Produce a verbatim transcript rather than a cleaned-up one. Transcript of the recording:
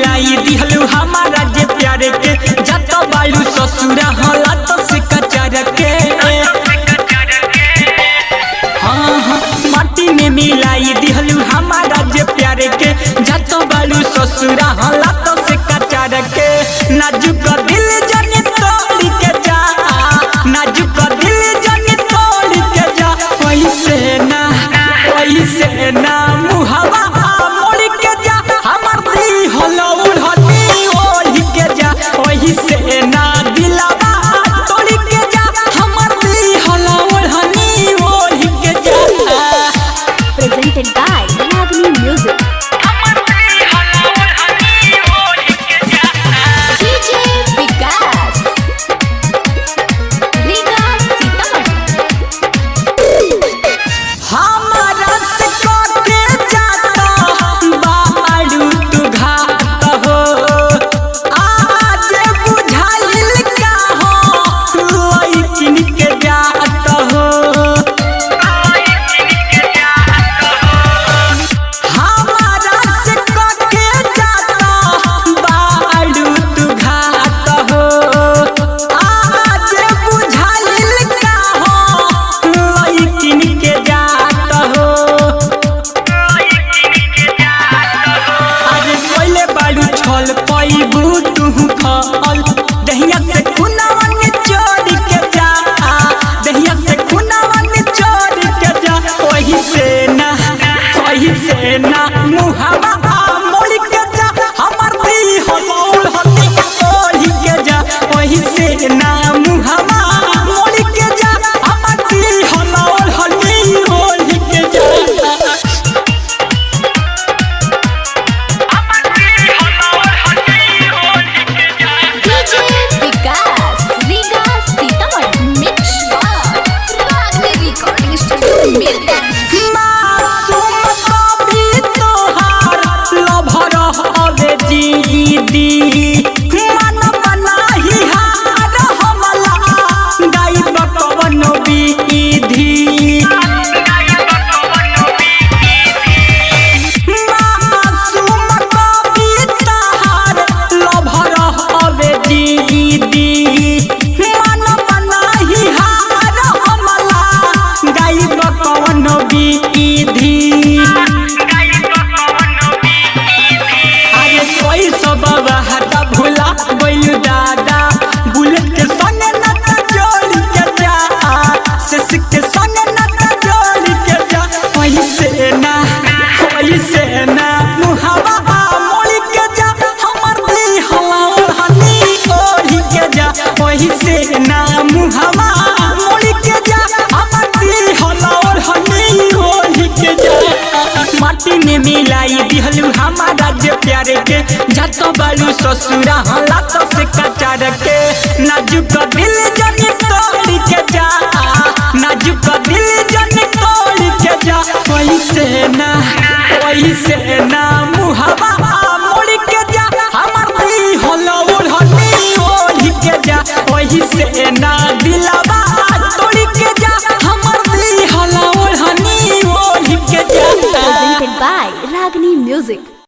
मिलाई दिहलू हमारा जे प्यारे के जातो बालू ससुरा हला तो से कचार के हाँ हाँ माटी में मिलाई दिहलू हमारा जे प्यारे के जातो बालू ससुरा हला तो से कचार के नाजुक दिल जाने तोड़ के जा नाजुक दिल जाने तोड़ के जा वैसे ना वैसे ना मुहावा मोड़ के जा हमर दी हलो उड़नी ओढ़ के जा वैसे ना दिलवा तोड़ के जा हमर दी हलो उड़नी ओढ़ के जा। Presented by Ragini Music. D J Vikas, Riga Sitamarhi. हमारा से कोटे जाता बाड़ू तू घात हो आज बुझाइल का हो लइकिन के जात हो हमारा से कोटे जाता बाड़ू तू घात हो आज बुझाइल का हो लइकिन के जात हो अरे कोइले बालू छल पैबू तू फल दहिया से खुनावन चोरी के जा दहिया से खुनावन चोरी के जा वही से ना वही से ना मुहावा मोड़ के जा हमर दी हलौल हती ओढ़ी के जा वही से ना मुहावा मोड़ के जा हमर दी हलौल हती ओढ़ी के जा। D J Vikas, Riga Sitamarhi. Mix by Ragini Recording Studio, Mirgam. मासूम कभी तोहार लभर हवे जीदी मन बनाही हार हमला गाइब कवनो विधि मासूम कभी तोहार लभर हवे जीदी मन बनाही हार हमला गाइब कवनो विधि अरे कोई सब हटा भूला गइल दादा बुलेट के संग नटा जोड़ी के जा सिस के संग नटा जोड़ी के जा वही से ना वही से ना मुहावा मोड़ी के जा हमर दी हलाल हनी ओढ़ी के जा वही से ना मुहावा मोड़ी के जा हमर दी हलाल हनी ओढ़ी के जा माटी में मिलाई दिहलू हमारा जे प्यारे के जातो बालू ससुरा हला तो से कचार के नाजुक दिल जाने तोड़ के जा नाजुक दिल जाने तोड़ के जा वही से ना वही से ना